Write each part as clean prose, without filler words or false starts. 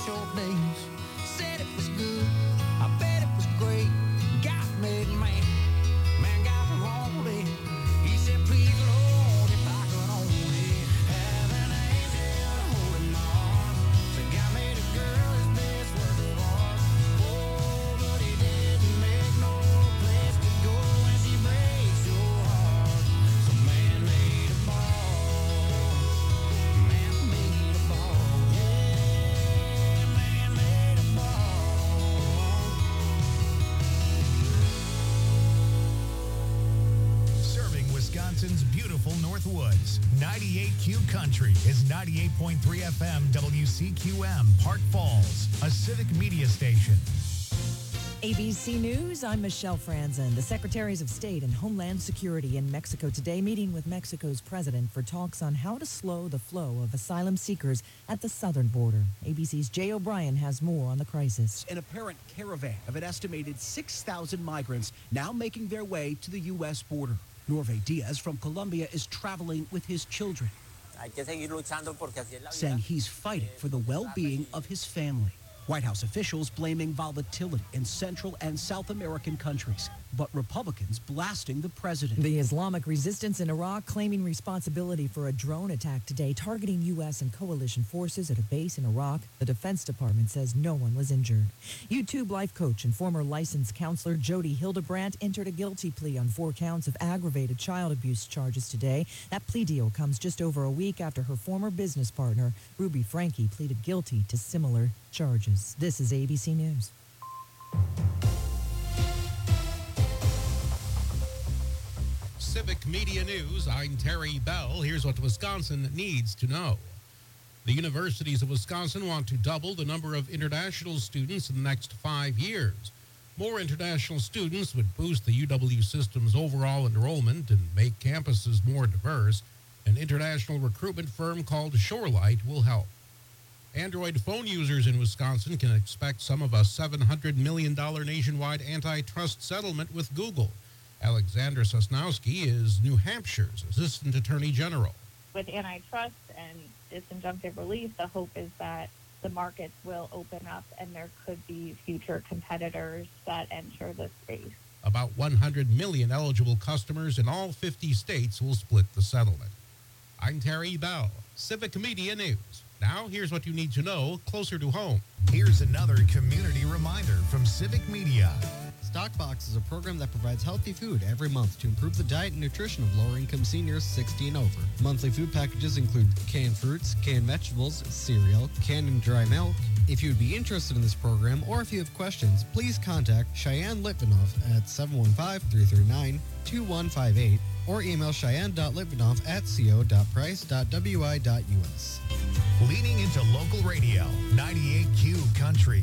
short days. Said it was good, I bet it was great. God made man, man got wrong it. He said, please Lord, if I could only have an angel to hold in my arms. So God made a girl his best work of art. Oh, but he didn't make no place to go when she breaks your heart. So man made a ball, man made a ball, yeah, man made a ball. Serving Wisconsin's beautiful Northwoods. 98Q Country is 98.3 FM WCQM, Park Falls, a civic media station. ABC News, I'm Michelle Franzen. The Secretaries of State and Homeland Security in Mexico today meeting with Mexico's president for talks on how to slow the flow of asylum seekers at the southern border. ABC's Jay O'Brien has more on the crisis. An apparent caravan of an estimated 6,000 migrants now making their way to the U.S. border. Norve Diaz from Colombia is traveling with his children, saying he's fighting for the well-being of his family. White House officials blaming volatility in Central and South American countries, but Republicans blasting the president. The Islamic resistance in Iraq claiming responsibility for a drone attack today targeting U.S. and coalition forces at a base in Iraq. The Defense Department says no one was injured. YouTube life coach and former licensed counselor Jody Hildebrandt entered a guilty plea on 4 counts of aggravated child abuse charges today. That plea deal comes just over a week after her former business partner, Ruby Franke, pleaded guilty to similar charges. This is ABC News. Civic Media News, I'm Terry Bell. Here's what Wisconsin needs to know. The universities of Wisconsin want to double the number of international students in the next 5 years. More international students would boost the UW system's overall enrollment and make campuses more diverse. An international recruitment firm called Shorelight will help. Android phone users in Wisconsin can expect some of a $700 million nationwide antitrust settlement with Google. Alexandra Sosnowski is New Hampshire's Assistant Attorney General. With antitrust and disjunctive relief, the hope is that the markets will open up and there could be future competitors that enter the space. About 100 million eligible customers in all 50 states will split the settlement. I'm Terry Bell, Civic Media News. Now, here's what you need to know closer to home. Here's another community reminder from Civic Media. Stockbox is a program that provides healthy food every month to improve the diet and nutrition of lower-income seniors 60 and over. Monthly food packages include canned fruits, canned vegetables, cereal, canned and dry milk. If you would be interested in this program or if you have questions, please contact Cheyenne Litvinoff at 715-339-2158 or email cheyenne.litvinoff@co.price.wi.us. Leading into local radio, 98Q Country.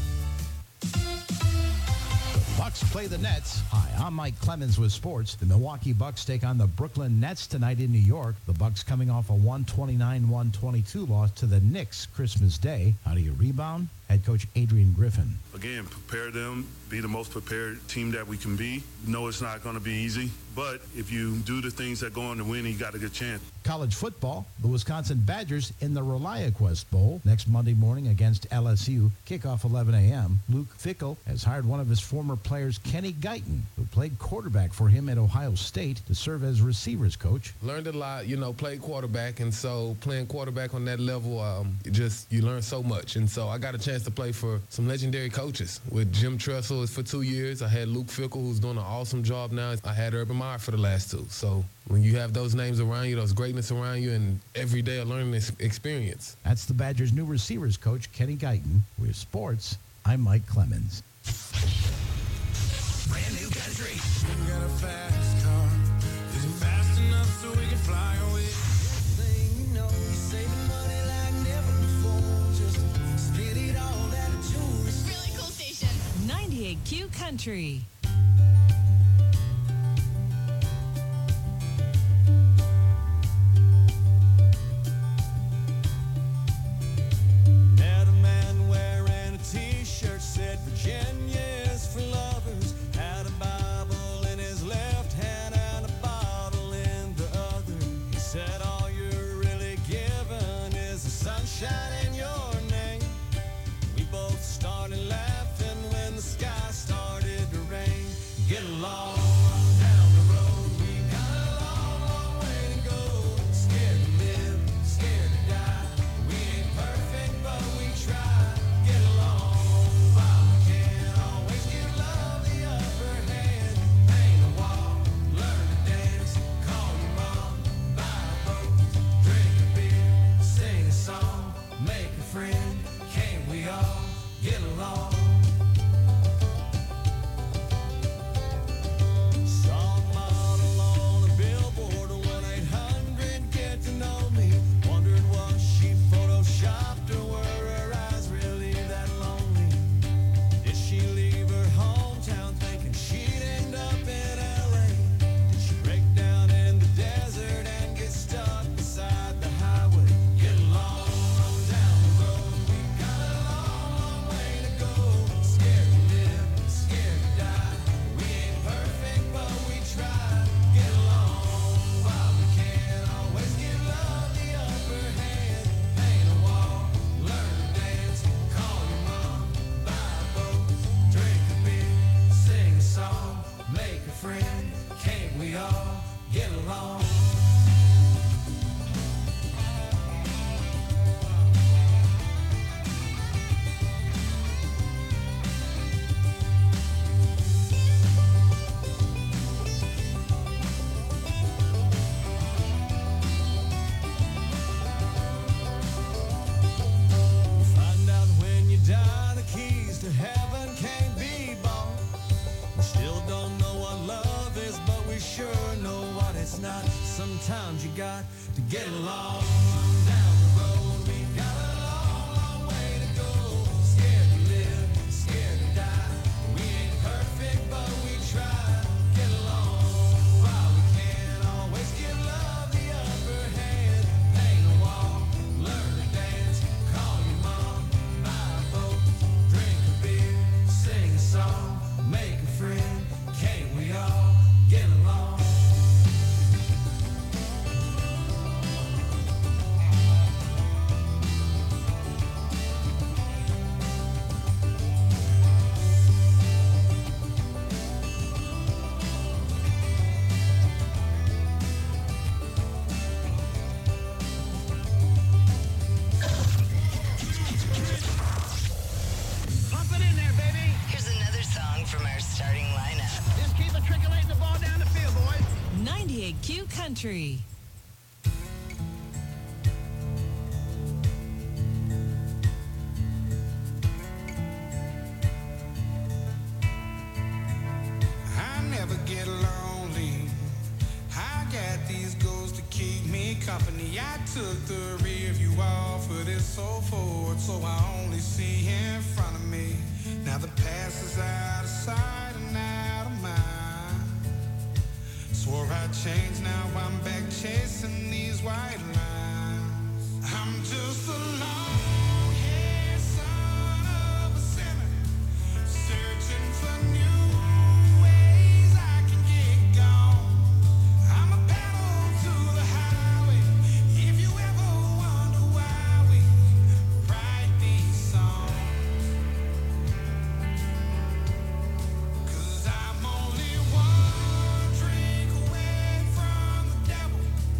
Bucks play the Nets. Hi, I'm Mike Clemens with sports. The Milwaukee Bucks take on the Brooklyn Nets tonight in New York. The Bucks coming off a 129-122 loss to the Knicks Christmas Day. How do you rebound? Head coach Adrian Griffin. Again, prepare them, be the most prepared team that we can be. No, it's not going to be easy, but if you do the things that go on to win, you got a good chance. College football, the Wisconsin Badgers in the ReliaQuest Bowl next Monday morning against LSU. Kickoff 11 a.m. Luke Fickell has hired one of his former players, Kenny Guyton, who played quarterback for him at Ohio State, to serve as receivers coach. Learned a lot, played quarterback, and so playing quarterback on that level, you learn so much. And so I got a chance to play for some legendary coaches. With Jim Tressel for 2 years. I had Luke Fickell, who's doing an awesome job now. I had Urban Meyer for the last 2. So when you have those names around you, those greatness around you, and every day a learning experience. That's the Badgers' new receivers coach, Kenny Guyton. With sports, I'm Mike Clemens. Brand new country. We got a fast car. Is it fast enough so we can fly away? Thing you know, you're saving money like never before. Just spit it all out of jewelry. Really cool station. 98Q Country. Met a man wearing a t-shirt said Virginia is for lovers. Had a Bible in his left hand and a bottle in the other. He said all you're really given is the sunshine in your name. Sometimes you got to get along down the road. We got a long, long way to go. Scared to live, scared to die. We ain't perfect, but we try. Get along while we can. Always give love the upper hand. Paint a wall, learn to dance. Call your mom, buy a boat, drink a beer, sing a song, make a friend. Can't we all get along? Pump it in there, baby. Here's another song from our starting lineup. Just keep matriculating the ball down the field, boys. 98Q Country. I never get lonely. I got these goals to keep me company. I took the rear view off of this so forward, so I only see in front of me. Now the past is out of sight and out of mind. Swore I'd change, now I'm back chasing these white lines. I'm just a long-haired son of a sinner, searching for new ways I can get gone. I'm a pedal to the highway. If you ever wonder why we write these songs, 'cause I'm only one drink away from the devil.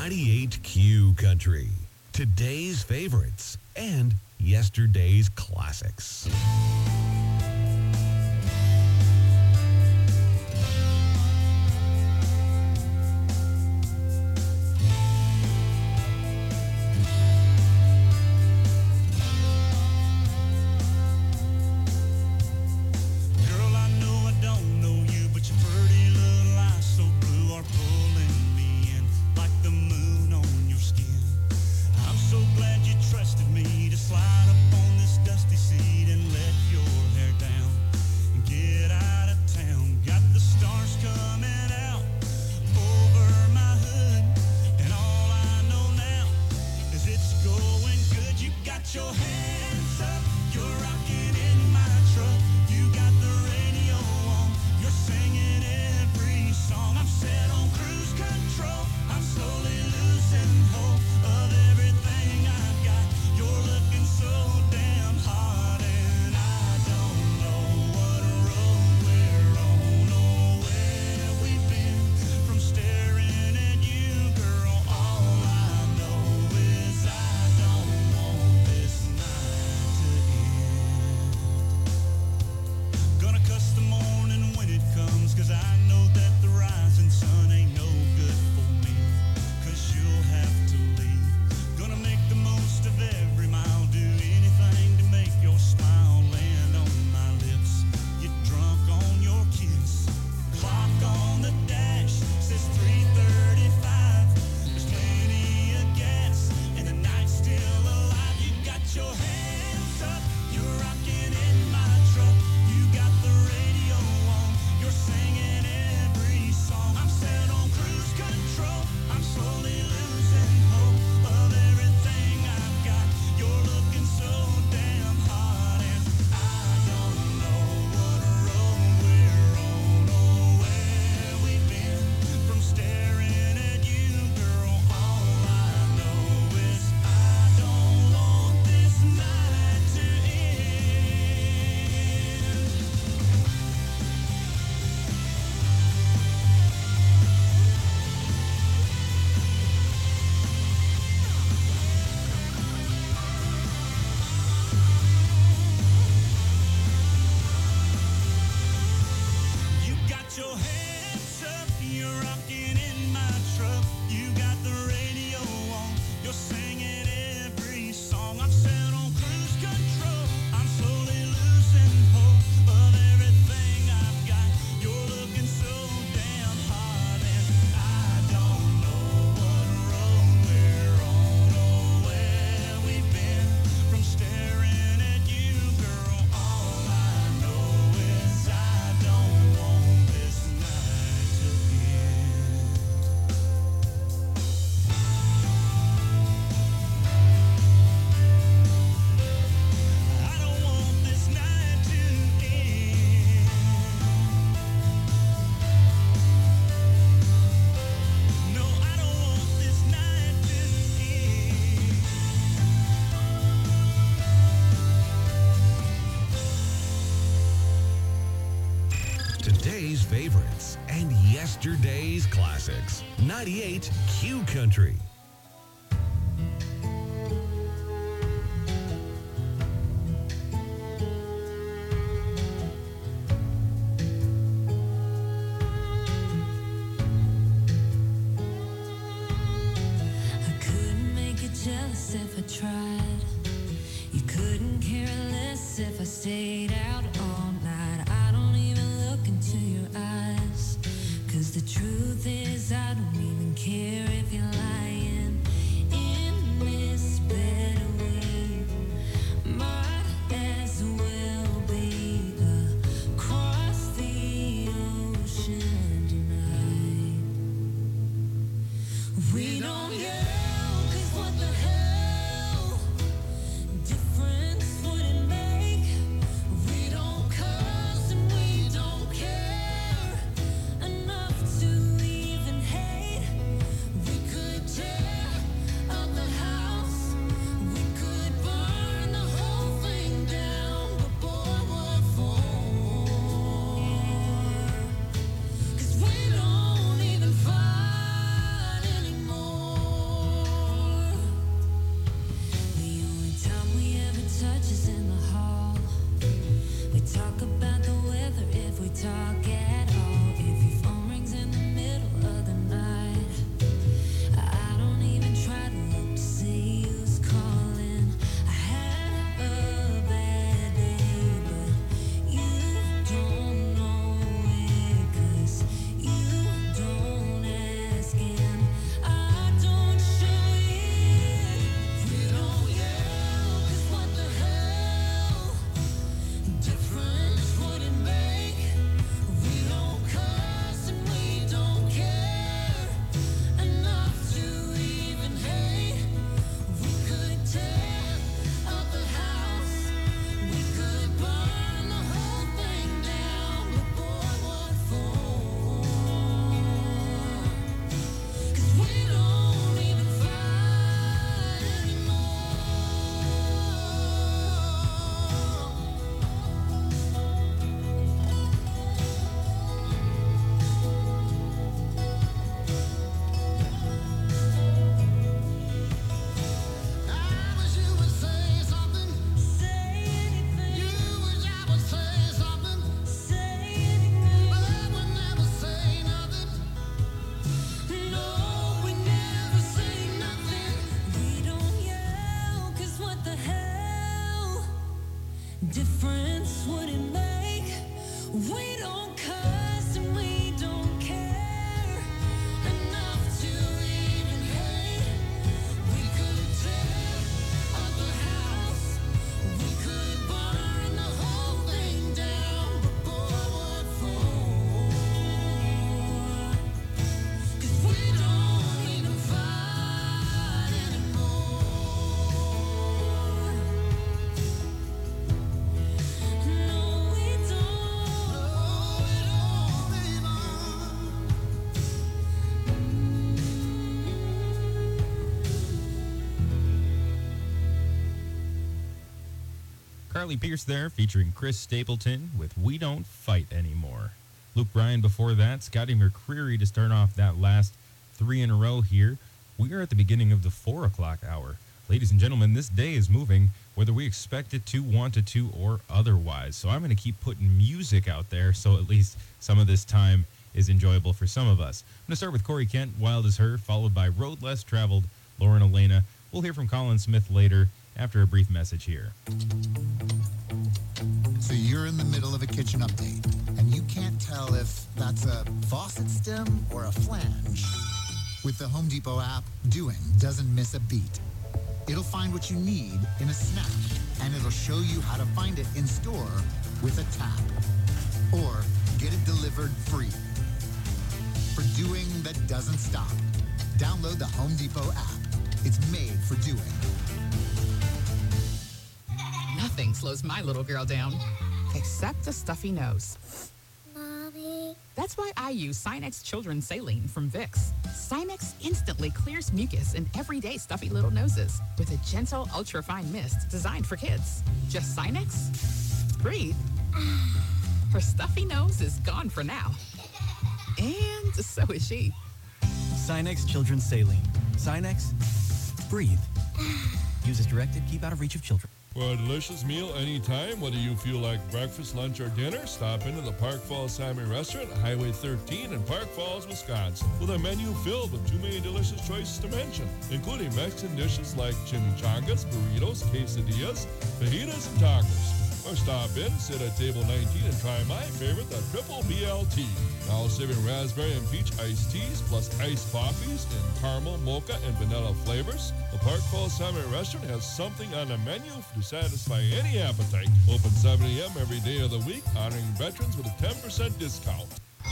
98Q Country. Today's favorites and yesterday's classics. Today's favorites and yesterday's classics. 98 Q Country. I couldn't make you jealous if I tried. You couldn't care less if I stayed out all night. I don't even look into your eyes, 'cause the truth is I don't even care if you're lying. Charlie Pierce there, featuring Chris Stapleton with We Don't Fight Anymore. Luke Bryan before that, Scotty McCreery to start off that last 3 in a row here. We are at the beginning of the 4 o'clock hour. Ladies and gentlemen, this day is moving, whether we expect it to, want it to, or otherwise. So I'm going to keep putting music out there so at least some of this time is enjoyable for some of us. I'm going to start with Corey Kent, Wild as Her, followed by Road Less Traveled, Lauren Elena. We'll hear from Colin Smith later after a brief message here. So you're in the middle of a kitchen update, and you can't tell if that's a faucet stem or a flange. With the Home Depot app, doing doesn't miss a beat. It'll find what you need in a snap, and it'll show you how to find it in store with a tap. Or get it delivered free. For doing that doesn't stop, download the Home Depot app. It's made for doing. Nothing slows my little girl down, except a stuffy nose. Mommy. That's why I use Sinex Children's Saline from Vicks. Sinex instantly clears mucus in everyday stuffy little noses with a gentle, ultra-fine mist designed for kids. Just Sinex? Breathe. Her stuffy nose is gone for now. And so is she. Sinex Children's Saline. Sinex, breathe. Use as directed, keep out of reach of children. For a delicious meal anytime, whether you feel like breakfast, lunch, or dinner, stop into the Park Falls Salmon Restaurant, Highway 13 in Park Falls, Wisconsin, with a menu filled with too many delicious choices to mention, including Mexican dishes like chimichangas, burritos, quesadillas, fajitas, and tacos. Or stop in, sit at table 19, and try my favorite, the Triple BLT. Now serving raspberry and peach iced teas, plus iced coffees in caramel, mocha, and vanilla flavors. The Park Falls Salmon Restaurant has something on the menu to satisfy any appetite. Open 7 a.m. every day of the week, honoring veterans with a 10% discount.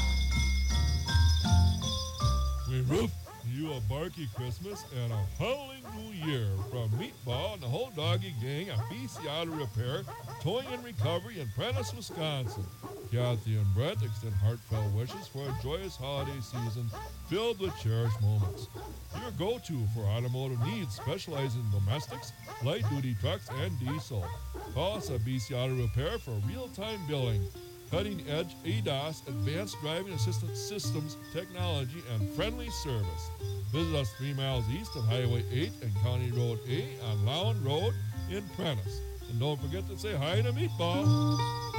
We wish you a barky Christmas and a howling new year from Meatball and the whole doggy gang at BC Auto Repair, Towing and Recovery in Prentice, Wisconsin. Kathy and Brett extend heartfelt wishes for a joyous holiday season filled with cherished moments. Your go-to for automotive needs, specializing in domestics, light-duty trucks, and diesel. Call us at BC Auto Repair for real-time billing, cutting-edge ADAS, advanced driving assistance systems, technology, and friendly service. Visit us 3 miles east of Highway 8 and County Road A on Lown Road in Prentice. And don't forget to say hi to Meatball.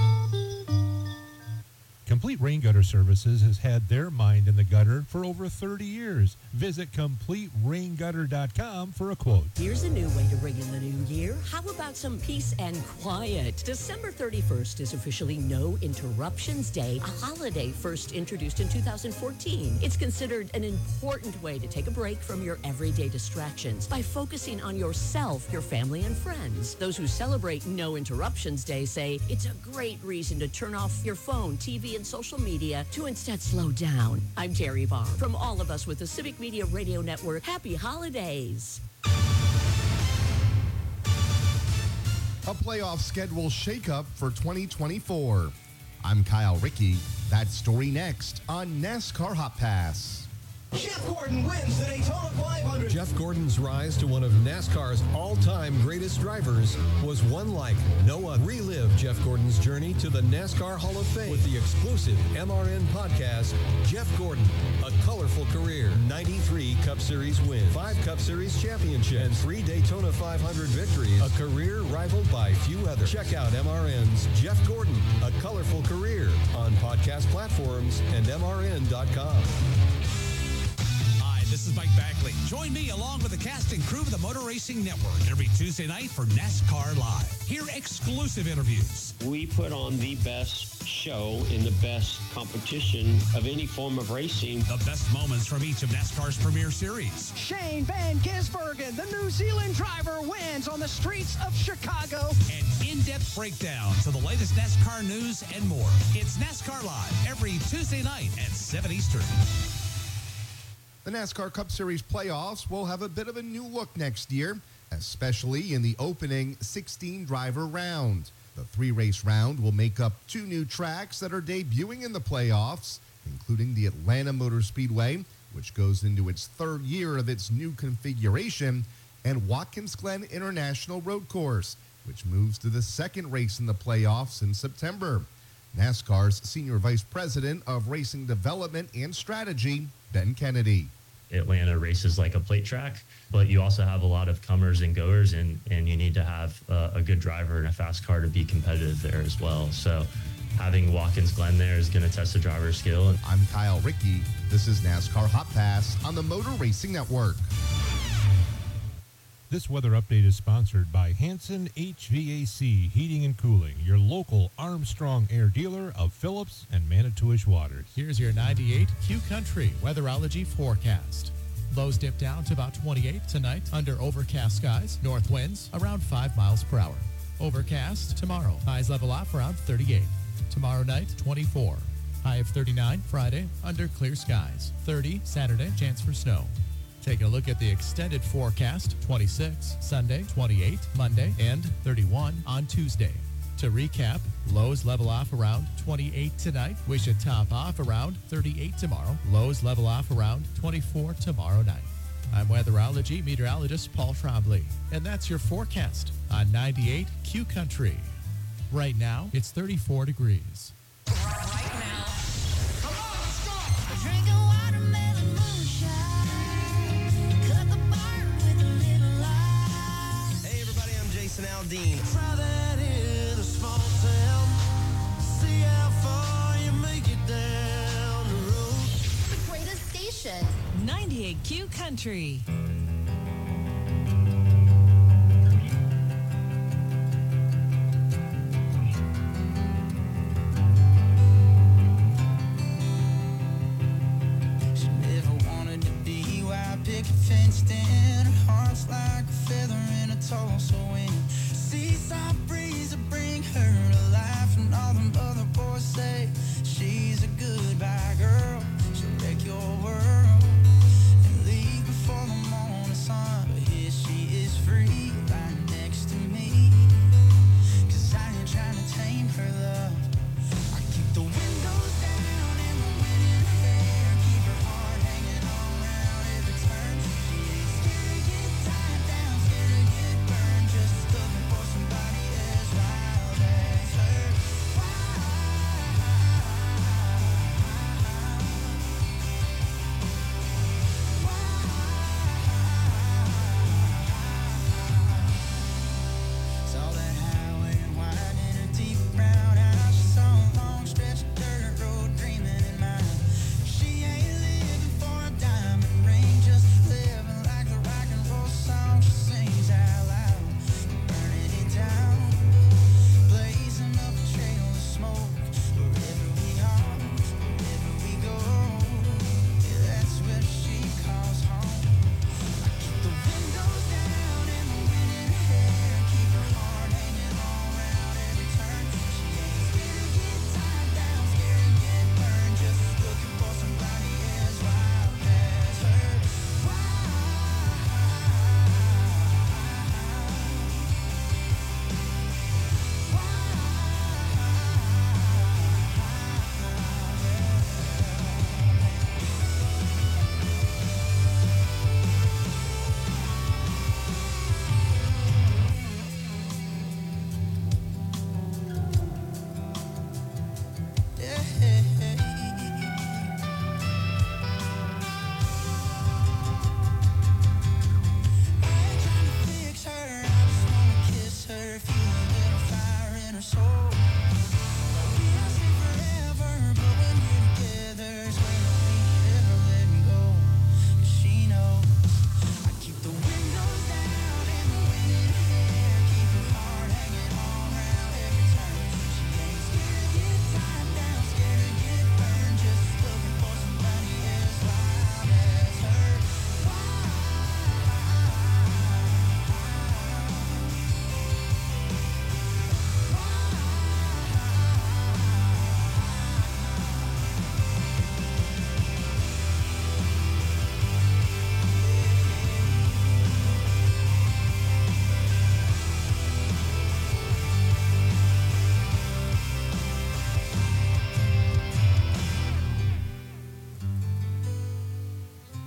Complete Rain Gutter Services has had their mind in the gutter for over 30 years. Visit CompleteRainGutter.com for a quote. Here's a new way to ring in the new year. How about some peace and quiet? December 31st is officially No Interruptions Day, a holiday first introduced in 2014. It's considered an important way to take a break from your everyday distractions by focusing on yourself, your family, and friends. Those who celebrate No Interruptions Day say it's a great reason to turn off your phone, TV, and social media to instead slow down. I'm Terry Vaughn. From all of us with the Civic Media Radio Network, happy holidays. A playoff schedule shakeup for 2024. I'm Kyle Rickey. That story next on NASCAR Hot Pass. Jeff Gordon wins the Daytona 500. Jeff Gordon's rise to one of NASCAR's all-time greatest drivers was one like no other. Relive Jeff Gordon's journey to the NASCAR Hall of Fame with the exclusive MRN podcast, Jeff Gordon, A Colorful Career. 93 Cup Series wins, 5 Cup Series championships, and 3 Daytona 500 victories. A career rivaled by few others. Check out MRN's Jeff Gordon, A Colorful Career on podcast platforms and MRN.com. This is Mike Backley. Join me along with the cast and crew of the Motor Racing Network every Tuesday night for NASCAR Live. Hear exclusive interviews. We put on the best show in the best competition of any form of racing. The best moments from each of NASCAR's premier series. Shane Van Gisbergen, the New Zealand driver, wins on the streets of Chicago. An in-depth breakdown to the latest NASCAR news and more. It's NASCAR Live every Tuesday night at 7 Eastern. The NASCAR Cup Series playoffs will have a bit of a new look next year, especially in the opening 16-driver round. The 3-race round will make up 2 new tracks that are debuting in the playoffs, including the Atlanta Motor Speedway, which goes into its 3rd year of its new configuration, and Watkins Glen International Road Course, which moves to the second race in the playoffs in September. NASCAR's Senior Vice President of Racing Development and Strategy, Ben Kennedy. Atlanta races like a plate track, but you also have a lot of comers and goers, and you need to have a good driver and a fast car to be competitive there as well. So having Watkins Glen there is going to test the driver's skill. I'm Kyle Rickey. This is NASCAR Hot Pass on the Motor Racing Network. This weather update is sponsored by Hanson HVAC Heating and Cooling, your local Armstrong Air dealer of Phillips and Manitowish Waters. Here's your 98 Q Country weatherology forecast. Lows dip down to about 28 tonight under overcast skies. North winds around 5 miles per hour. Overcast tomorrow. Highs level off around 38. Tomorrow night, 24. High of 39 Friday under clear skies. 30 Saturday, chance for snow. Taking a look at the extended forecast, 26 Sunday, 28 Monday, and 31 on Tuesday. To recap, lows level off around 28 tonight. We should top off around 38 tomorrow. Lows level off around 24 tomorrow night. I'm weatherology meteorologist Paul Trombley, and that's your forecast on 98 Q Country. Right now, it's 34 degrees. Drinking watermelon moonshine. Cut the barn with a little lie. Hey everybody, I'm Jason Aldean. Try that in a small town. See how far you make it down the road. The greatest station. 98 Q Country. Fenced in, her heart's like a feather in a Tulsa wind. Seaside breeze will bring her to life, and all them other boys say she's a goodbye girl. She'll wreck your world and leave before the morning sun. But here she is free, right next to me. 'Cause I ain't trying to tame her love. I keep the windows down and the wind in her hair, keep her heart hanging on round every turn.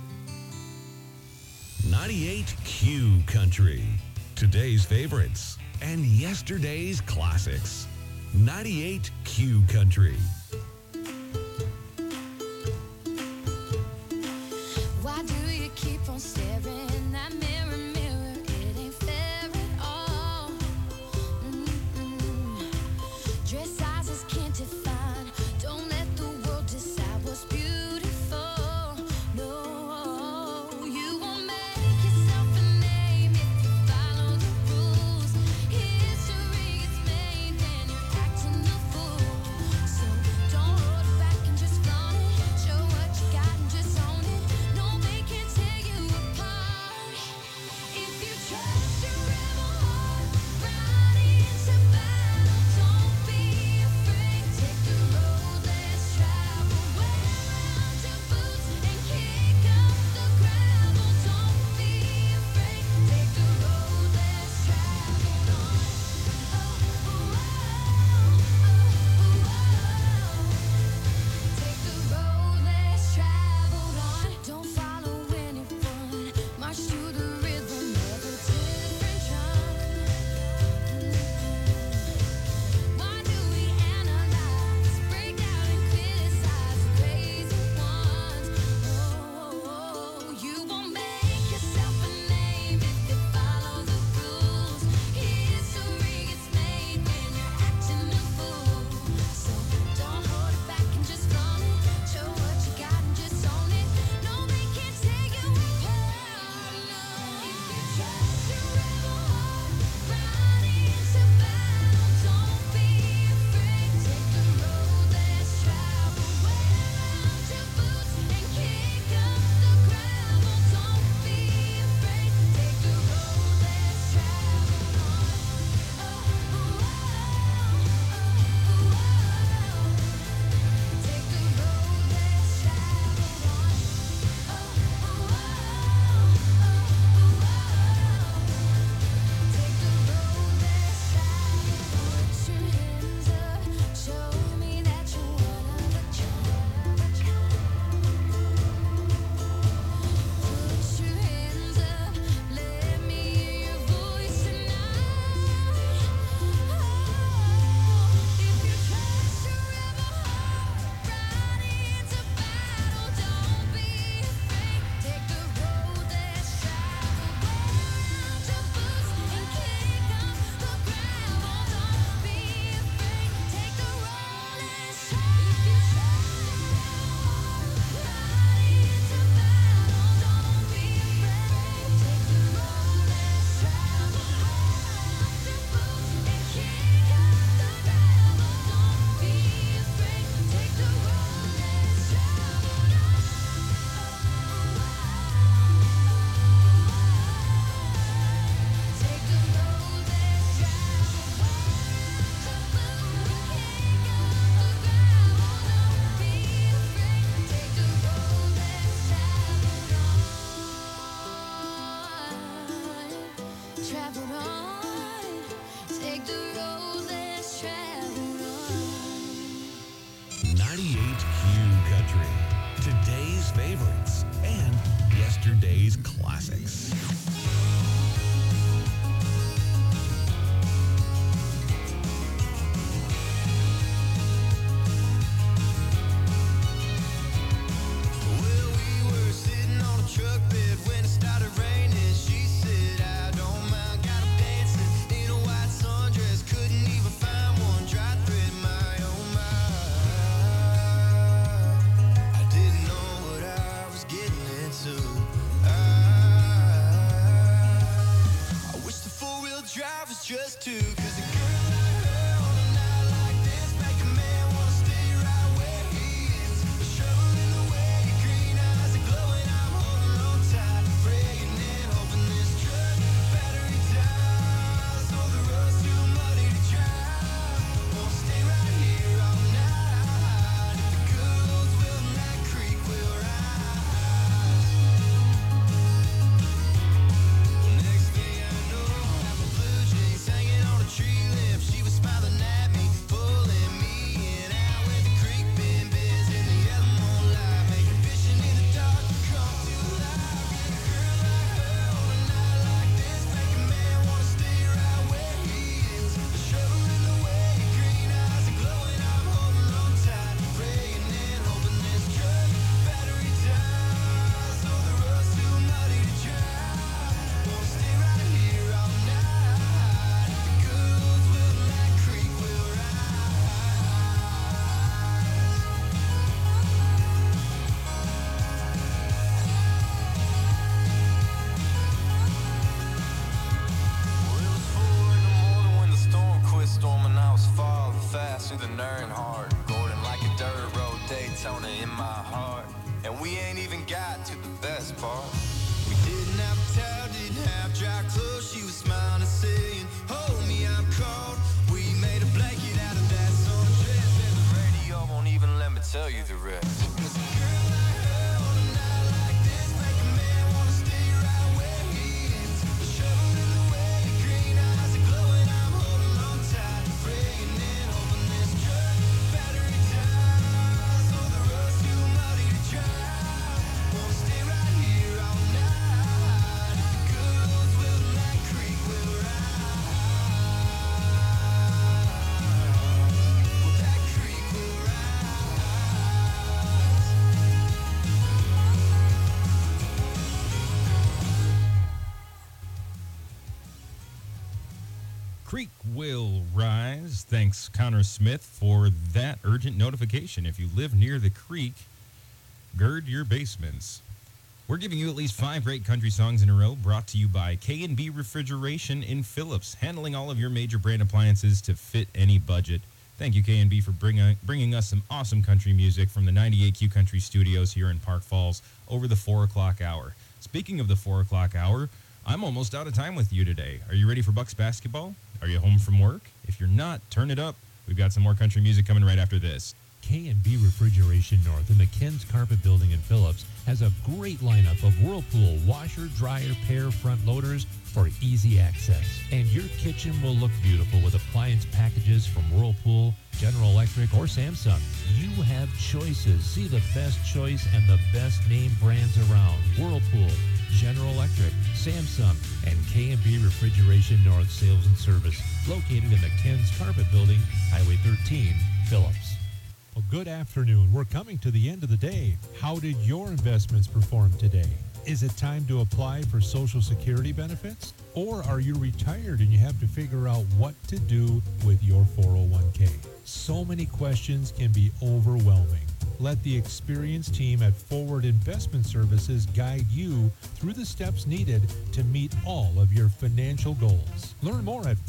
Q Country. Today's favorites and yesterday's classics. 98 Q Country. Why do you keep on staring? That mirror, mirror, it ain't fair at all. Dress sizes can't define. Don't let the world decide what's beautiful. No, you won't make yourself a name if you follow the rules. History gets made when you're acting a fool. So don't hold back and just flaunt it. Show what you got and just own it. Nobody can tear you apart. If you trust your rebel heart, ride into battle. Don't be afraid. Take the road less traveled. Wear out your boots and kick up the gravel. Don't be afraid. Take the road less traveled on. Take the road less traveled on. Don't follow anyone. March to the rhythm of a different drum. Why do we analyze, break out and criticize the crazy ones? Oh, you won't make yourself a name if you follow the rules. History gets made when you're acting a fool. So don't hold it back and just flaunt it. Show what you got and just own it. Nobody can take you apart. No. If you trust your rebel heart, ride into battle. Don't be afraid. Take the road less traveled. Wear out your boots and kick up the gravel. Don't be afraid. Take the road less traveled on. Take the road less traveled on. Take the road less traveled on. Put your hands up, show me that you're one of a kind. Put your hands up, let me hear your voice tonight. If you trust your rebel heart, ride into battle. Don't be afraid. Take the road less traveled. Wear out your boots and kick up the gravel. Don't be afraid. Take the road less traveled. If you trust your rebel heart, ride into battle. Don't be afraid. Take the road less traveled. Wear out your boots and kick up the gravel. Don't be afraid. Take the road less traveled on. Take the road less traveled. Wear out your boots and kick up the gravel. Don't be afraid. Take the road less traveled on. Traveled on. Take the road less traveled on. 98 Q Country. Today's favorites and yesterday's classics. Well, we were sitting on a truck bed when it started raining. She said, I don't mind, got 'em dancing in a white sundress. Couldn't even find one dry thread, my oh my. I didn't know what I was getting into. And we ain't even got to the best part. We didn't have a towel, didn't have dry clothes. She was smiling and saying, hold me, I'm cold. We made a blanket out of that sundress, and the radio won't even let me tell you the rest. 'Cause a girl like her on a night like this make a man wanna stay right where he is. The shovel in the way, your green eyes are glowing. I'm holding on tight, praying and hoping this truck battery dies. So the road's too muddy to drive. Wanna stay right here all night. The good ones will like creek will rise. Well, that creek will Creek will rise. Thanks, Connor Smith, for that urgent notification. If you live near the creek, gird your basements. We're giving you at least 5 great country songs in a row, brought to you by K&B Refrigeration in Phillips, handling all of your major brand appliances to fit any budget. Thank you, K&B, for bringing us some awesome country music from the 98Q Country Studios here in Park Falls over the 4 o'clock hour. Speaking of the 4 o'clock hour, I'm almost out of time with you today. Are you ready for Bucks basketball? Are you home from work? If you're not, turn it up. We've got some more country music coming right after this. K&B Refrigeration North in the Ken's Carpet Building in Phillips has a great lineup of Whirlpool washer, dryer, pair front loaders for easy access. And your kitchen will look beautiful with appliance packages from Whirlpool, General Electric, or Samsung. You have choices. See the best choice and the best name brands around. Whirlpool, General Electric, Samsung, and K&B Refrigeration North Sales and Service, located in the Ken's Carpet Building, Highway 13, Phillips. Well, good afternoon. We're coming to the end of the day. How did your investments perform today? Is it time to apply for Social Security benefits? Or are you retired and you have to figure out what to do with your 401k? So many questions can be overwhelming. Let the experienced team at Forward Investment Services guide you through the steps needed to meet all of your financial goals. Learn more at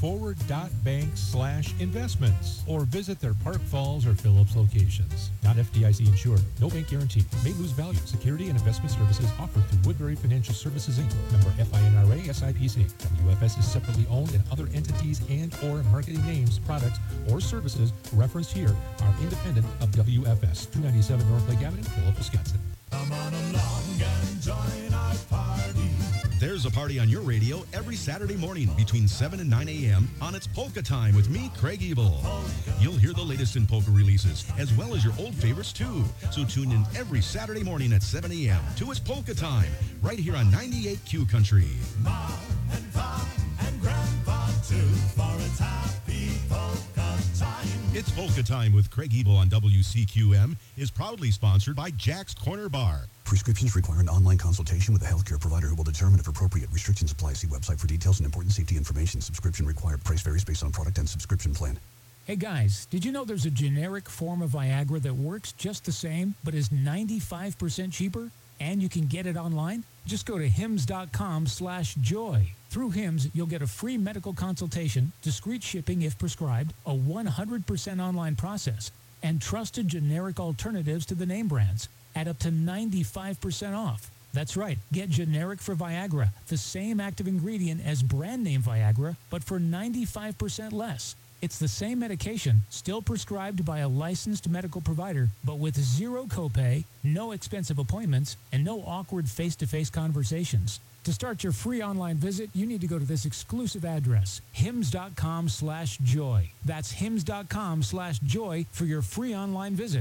forward.bank/investments or visit their Park Falls or Phillips locations. Not FDIC insured. No bank guarantee. May lose value. Security and investment services offered through Woodbury Financial Services, Inc. Member FINRA SIPC. WFS is separately owned, and other entities and or marketing names, products, or services referenced here are independent of WFS. 297 North Lake Avenue, Phillips, Wisconsin. Come on along and join our party. There's a party on your radio every Saturday morning between 7 and 9 a.m. on It's Polka Time with me, Craig Ebel. You'll hear the latest in polka releases, as well as your old favorites, too. So tune in every Saturday morning at 7 a.m. to It's Polka Time, right here on 98Q Country. Mom and Pop and Grandpa, too, for it's happy polka time. It's Polka Time with Craig Ebel on WCQM is proudly sponsored by Jack's Corner Bar. Prescriptions require an online consultation with a healthcare provider who will determine if appropriate. Restrictions apply. See website for details and important safety information. Subscription required. Price varies based on product and subscription plan. Hey guys, did you know there's a generic form of Viagra that works just the same but is 95% cheaper? And you can get it online? Just go to hims.com/joy. Through Hims, you'll get a free medical consultation, discreet shipping if prescribed, a 100% online process, and trusted generic alternatives to the name brands at up to 95% off. That's right, get generic for Viagra, the same active ingredient as brand name Viagra, but for 95% less. It's the same medication, still prescribed by a licensed medical provider, but with zero copay, no expensive appointments, and no awkward face-to-face conversations. To start your free online visit, you need to go to this exclusive address, hims.com/joy. That's hims.com/joy for your free online visit,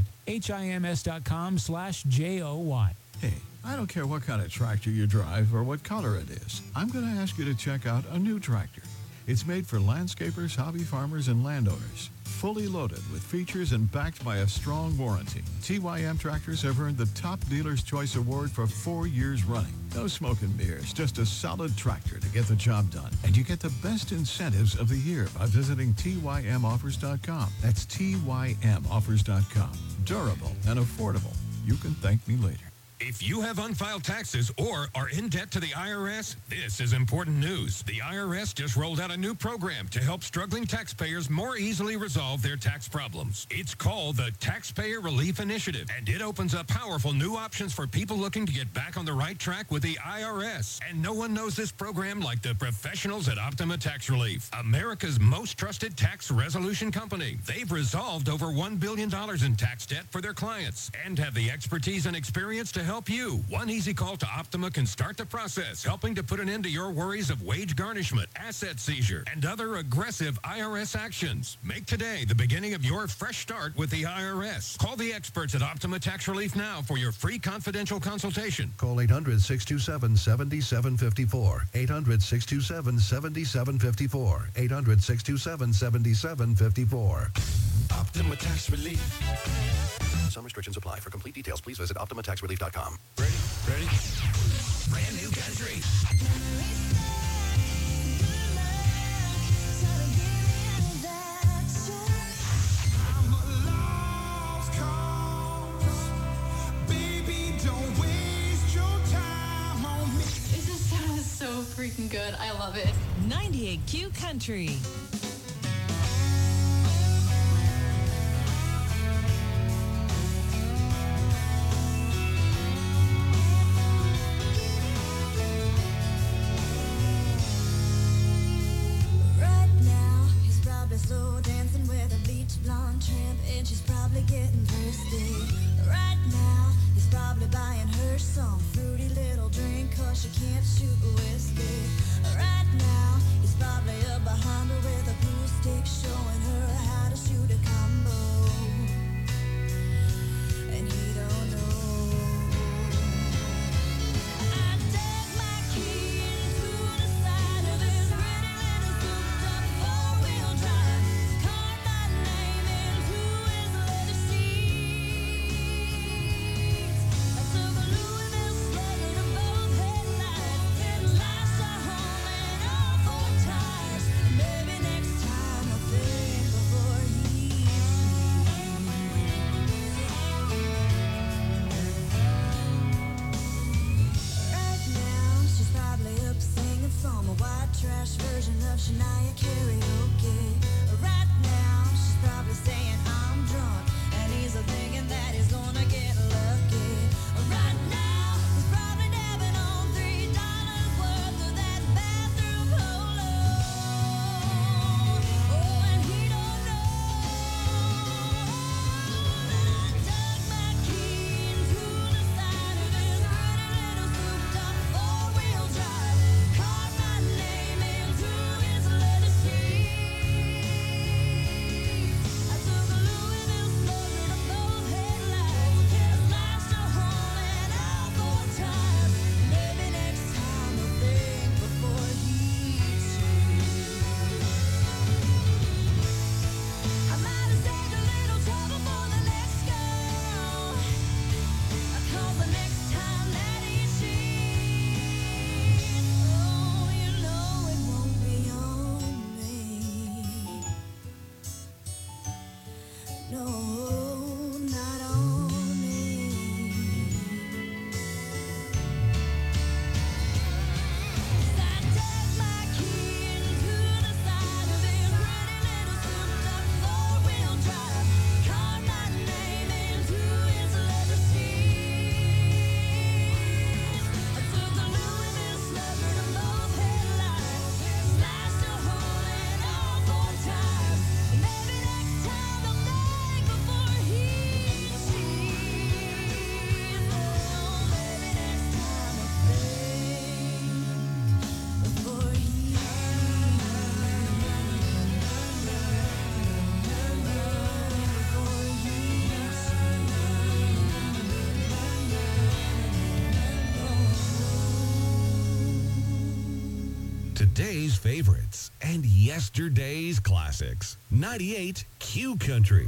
hims.com/joy. Hey, I don't care what kind of tractor you drive or what color it is. I'm going to ask you to check out a new tractor. It's made for landscapers, hobby farmers, and landowners. Fully loaded with features and backed by a strong warranty. TYM tractors have earned the Top Dealer's Choice Award for 4 years running. No smoke and mirrors, just a solid tractor to get the job done. And you get the best incentives of the year by visiting TYMoffers.com. That's TYMoffers.com. Durable and affordable. You can thank me later. If you have unfiled taxes or are in debt to the IRS, this is important news. The IRS just rolled out a new program to help struggling taxpayers more easily resolve their tax problems. It's called the Taxpayer Relief Initiative, and it opens up powerful new options for people looking to get back on the right track with the IRS. And no one knows this program like the professionals at Optima Tax Relief, America's most trusted tax resolution company. They've resolved over $1 billion in tax debt for their clients and have the expertise and experience to help you. One easy call to Optima can start the process, helping to put an end to your worries of wage garnishment, asset seizure, and other aggressive IRS actions. Make today the beginning of your fresh start with the IRS. Call the experts at Optima Tax Relief now for your free confidential consultation. Call 800-627-7754. 800-627-7754. 800-627-7754. Optima Tax Relief. Some restrictions apply. For complete details, please visit OptimaTaxRelief.com. Ready? Brand new country. This just sounds so freaking good. I love it. 98Q Country. Right now, he's probably slow dancing with a bleach blonde tramp, and she's probably getting thirsty. Right now, he's probably buying her some fruity little drink, 'cause she can't shoot whiskey. Right now, he's probably up behind her with a blue stick, showing her how to shoot a combo. And he don't know. I dug my key into the side of his pretty little souped-up four-wheel drive. Carved my name into his leather seats. I took a Louisville slugger to both headlights. It lashed our home and all four tires. Maybe next time I'll think before he Right now, she's probably up singing from a white trash version of Shania karaoke. Right now, she's probably saying I'm drunk, and he's thinking that he's gonna get lucky. Right now, he's probably dabbing on $3 worth of that bathroom polo. Oh, and he don't know. I dug my key into the side of his pretty little souped-up four-wheel drive. Carved my name into his leather seats. I took a Louisville slugger to both headlights. It lashed a hole and all four tires. Maybe next time I'll think before he I might have saved a little trouble for the next girl. 'Cause the next time that he cheats, oh, you know it won't be on me. No, not on me. I dug my key into the side of his pretty little souped-up four-wheel drive. Carved my name into his leather seats. I took a Louisville slugger to both headlights. Slashed a hole in all four tires. Maybe next time I'll think before he cheats. Oh, maybe next time I'll think before he Today's favorites and yesterday's classics. 98 Q Country.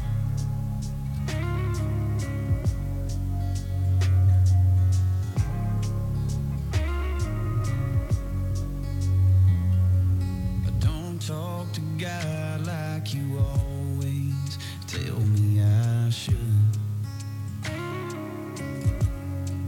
Don't talk to God like you always tell me I should.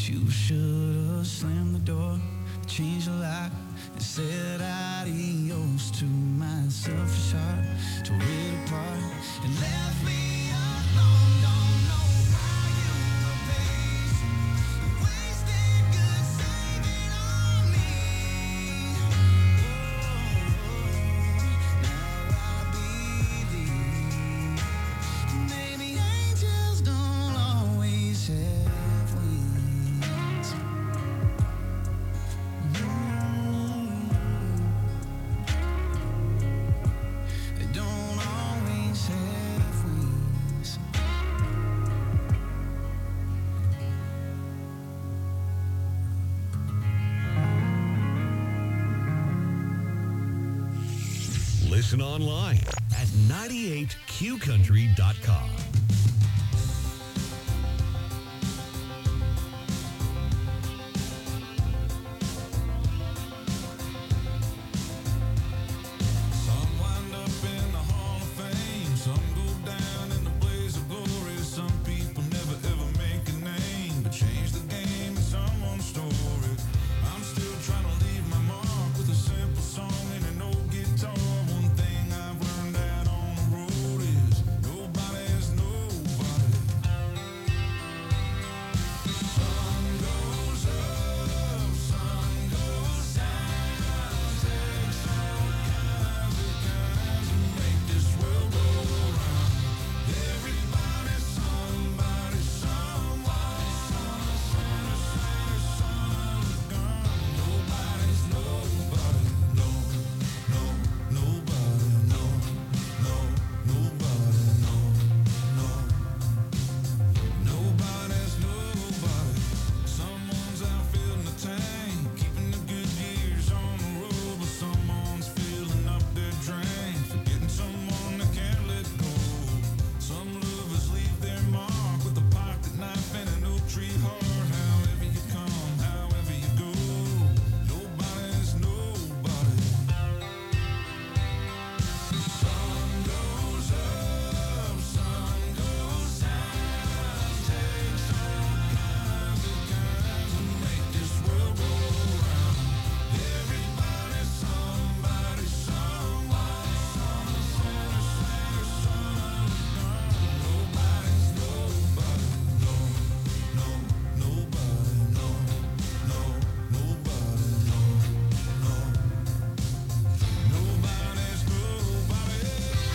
you should have slammed the door, changed the lock, and said adios to my selfish heart. Tore it apart and left me alone. Don't know why you were patient, wasted good saving on me. Now I believe maybe angels don't always have wings. They don't always have wings. Listen online at 98qcountry.com. Some wind up in the Hall of Fame, some go down in the blaze of glory. Some people never ever make a name, but change the game in someone's story. I'm still trying to leave my mark with a simple song and an old guitar. One thing I've learned out on the road is nobody's nobody. Sun goes up, sun goes down, takes all kinds and make this world go round. Everybody's somebody, somewhere. Nobody's nobody, no, nobody, no, nobody, no. Nobody's nobody. Someone's out filling the tank, keeping the good years on the road, but someone's filling up their drain, forgetting someone that can't let go. Some lovers leave their mark with a pocket knife and an oak tree heart. However you come, however you go, nobody's nobody. Sun goes up, sun goes down, takes all kinds and make this world go round. Everybody's somebody, somewhere. Nobody's nobody, no, nobody, no, nobody, no. Nobody's nobody.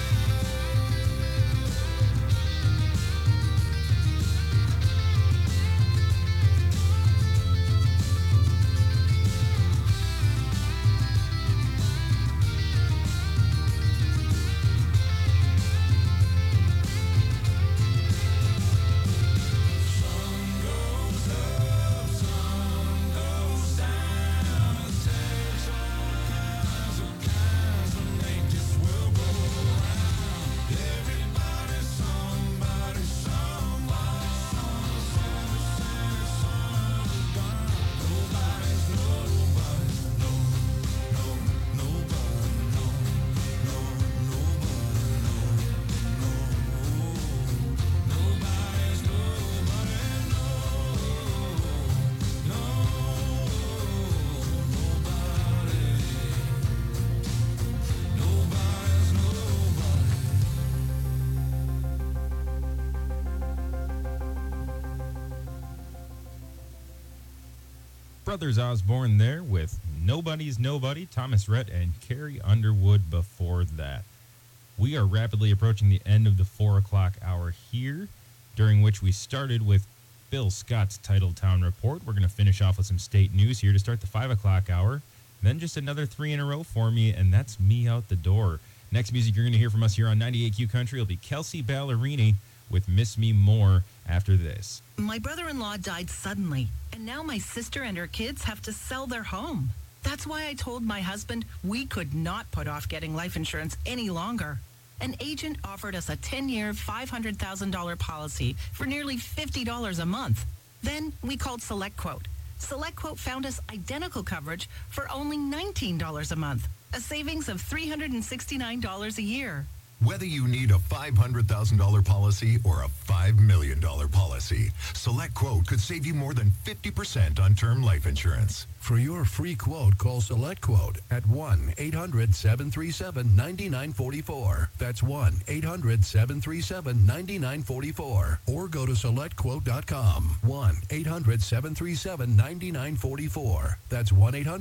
Sun goes up, sun goes down, takes all kinds and make this world go round. Everybody's somebody, somewhere. Nobody's nobody, no, nobody, no, nobody's nobody, nobody's nobody. Brothers Osborne there with Nobody's Nobody, Thomas Rhett and Carrie Underwood before that. We are rapidly approaching the end of the 4 o'clock hour here, during which we started with Bill Scott's Titletown Report. We're going to finish off with some state news here to start the 5 o'clock hour. Then just another 3 in a row for me, and that's me out the door. Next music you're going to hear from us here on 98Q Country will be Kelsey Ballerini with Miss Me More after this. My brother-in-law died suddenly, and now my sister and her kids have to sell their home. That's why I told my husband we could not put off getting life insurance any longer. An agent offered us a 10-year, $500,000 policy for nearly $50 a month. Then we called SelectQuote. SelectQuote found us identical coverage for only $19 a month, a savings of $369 a year. Whether you need a $500,000 policy or a $5 million policy, Select Quote could save you more than 50% on term life insurance. For your free quote, call Select Quote at 1-800-737-9944. That's 1-800-737-9944. Or go to SelectQuote.com. 1-800-737-9944. That's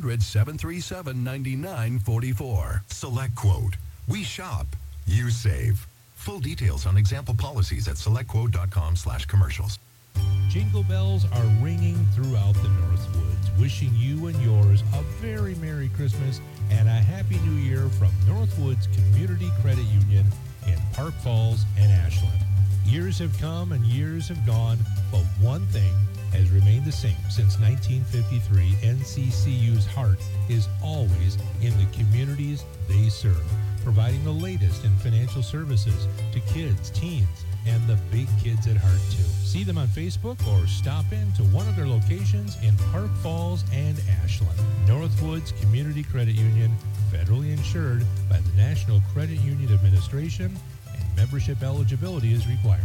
1-800-737-9944. Select Quote. We shop. You save. Full details on example policies at SelectQuote.com/commercials. Jingle bells are ringing throughout the Northwoods, wishing you and yours a very Merry Christmas and a Happy New Year from Northwoods Community Credit Union in Park Falls and Ashland. Years have come and years have gone, but one thing has remained the same since 1953. NCCU's heart is always in the communities they serve, providing the latest in financial services to kids, teens, and the big kids at heart too. See them on Facebook or stop in to one of their locations in Park Falls and Ashland. Northwoods Community Credit Union, federally insured by the National Credit Union Administration, and membership eligibility is required.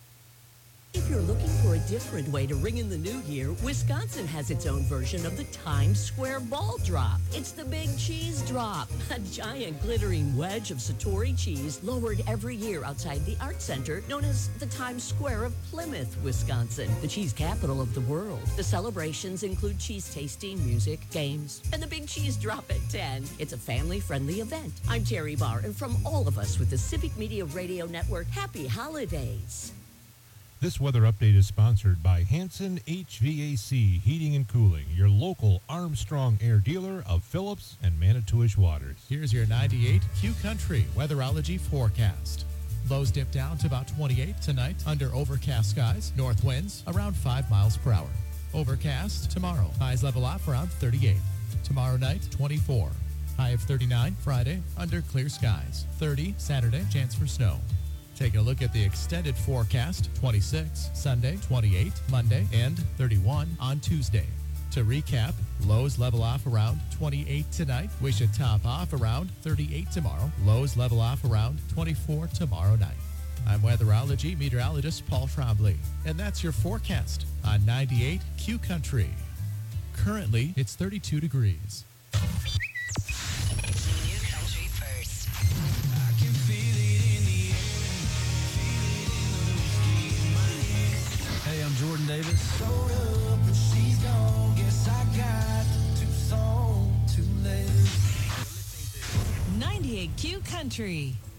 If you're looking for a different way to ring in the new year, Wisconsin has its own version of the Times Square Ball Drop. It's the Big Cheese Drop, a giant glittering wedge of Satori cheese lowered every year outside the Art Center, known as the Times Square of Plymouth, Wisconsin, the cheese capital of the world. The celebrations include cheese tasting, music, games, and the Big Cheese Drop at 10. It's a family-friendly event. I'm Terry Barr, and from all of us with the Civic Media Radio Network, happy holidays. This weather update is sponsored by Hanson HVAC Heating and Cooling, your local Armstrong Air dealer of Phillips and Manitowish Waters. Here's your 98 Q Country weatherology forecast. Lows dip down to about 28 tonight under overcast skies. North winds around 5 miles per hour. Overcast tomorrow. Highs level off around 38. Tomorrow night, 24. High of 39 Friday under clear skies. 30 Saturday, chance for snow. Taking a look at the extended forecast, 26 Sunday, 28 Monday, and 31 on Tuesday. To recap, lows level off around 28 tonight. We should top off around 38 tomorrow. Lows level off around 24 tomorrow night. I'm weatherology meteorologist Paul Trombley, and that's your forecast on 98 Q Country. Currently, it's 32 degrees. I'm Jordan Davis. 98 Q Country.